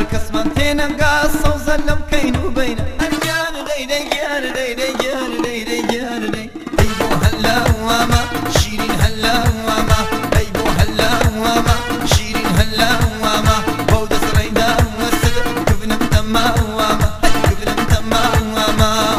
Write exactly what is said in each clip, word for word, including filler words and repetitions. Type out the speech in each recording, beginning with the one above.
هالكس من تينم قاص وزلم كينو بين الجان دي دي جان دي دي جان دي دي جان دي ايبو هلا وما شيرين هلا وما ايبو هلا وما شيرين هلا وما بود سريدا وسد كفنا متما وما كفنا متما وما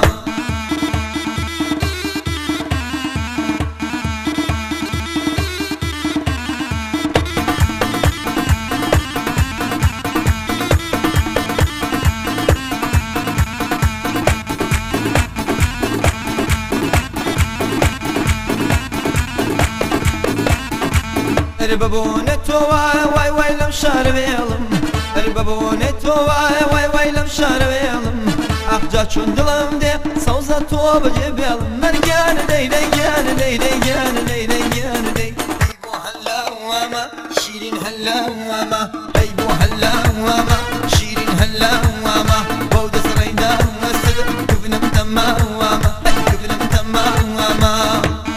ربابونتو واي واي واي لم شارب يلم ربابونتو واي واي واي لم شارب يلم أخجا چون دلم دي سوزا تو بجيب يلم مرجان دي دي جان دي دي جان دي دي جان دي ايبو هلا وما شيرين هلا وما ايبو هلا وما شيرين هلا وما بود سريدا وسد كفنا متما وما كفنا متما وما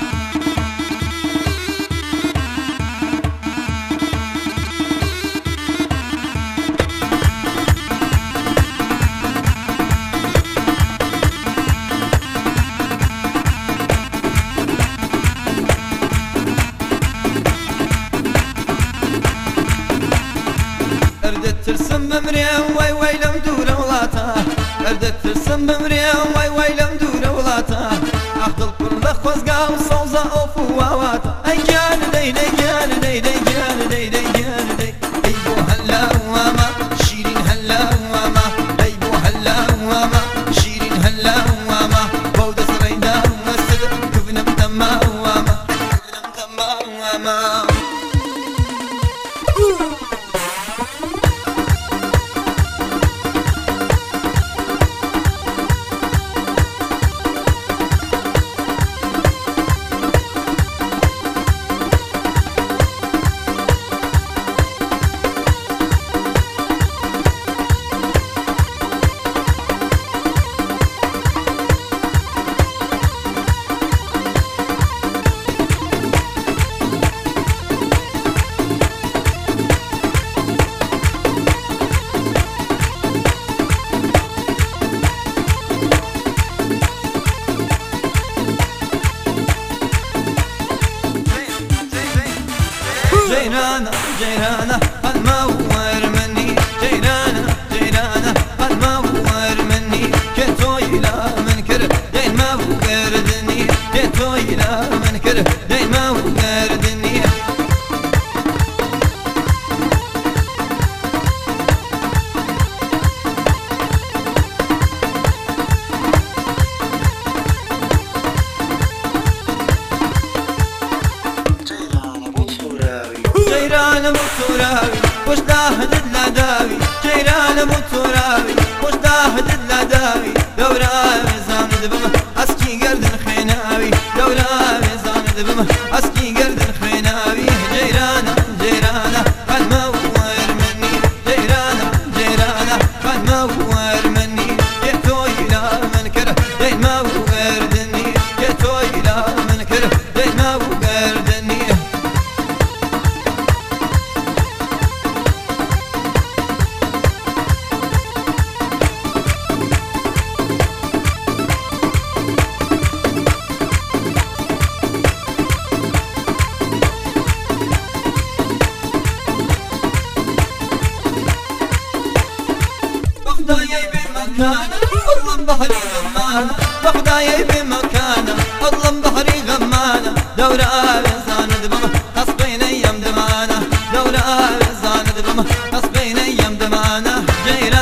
ترسم بمريم واي واي لم دور ولاتا اردت ترسم بمريم واي واي لم دور ولاتا اخذ كل خوزقا وصوزا اوف واواتا اي جان دي دي جان دي دي جان دي دي جان دي ايبو هلا وما شيرين هلا وما ايبو هلا وما شيرين هلا وما بود سريدا وسد كفنا متما وما كفنا متما وما جيرانة جيرانة قد مور مني جيرانة جيرانة قد مور مني كتو إلى منكر دين ما وردني كتو إلى منكر دين ما وردني جيران متراوي وش داهد النداوي جيران متراوي وش داهد النداوي دورا ميزان دبم اسكي قرد خيناوي دورا ميزان دبم اسكي قرد خيناوي جيران جيران قد مور مني جيران جيران قد مور مني يتو الى منكر دين ما وردني يتو الى منكر دين ما وردني بخدايا بمكانه اظلم بحري غمانه بخدايا بمكانه اظلم بحري غمانه دورة انسان دبمه قصبين ايام دمانه دورة انسان دبمه قصبين ايام دمانه جيران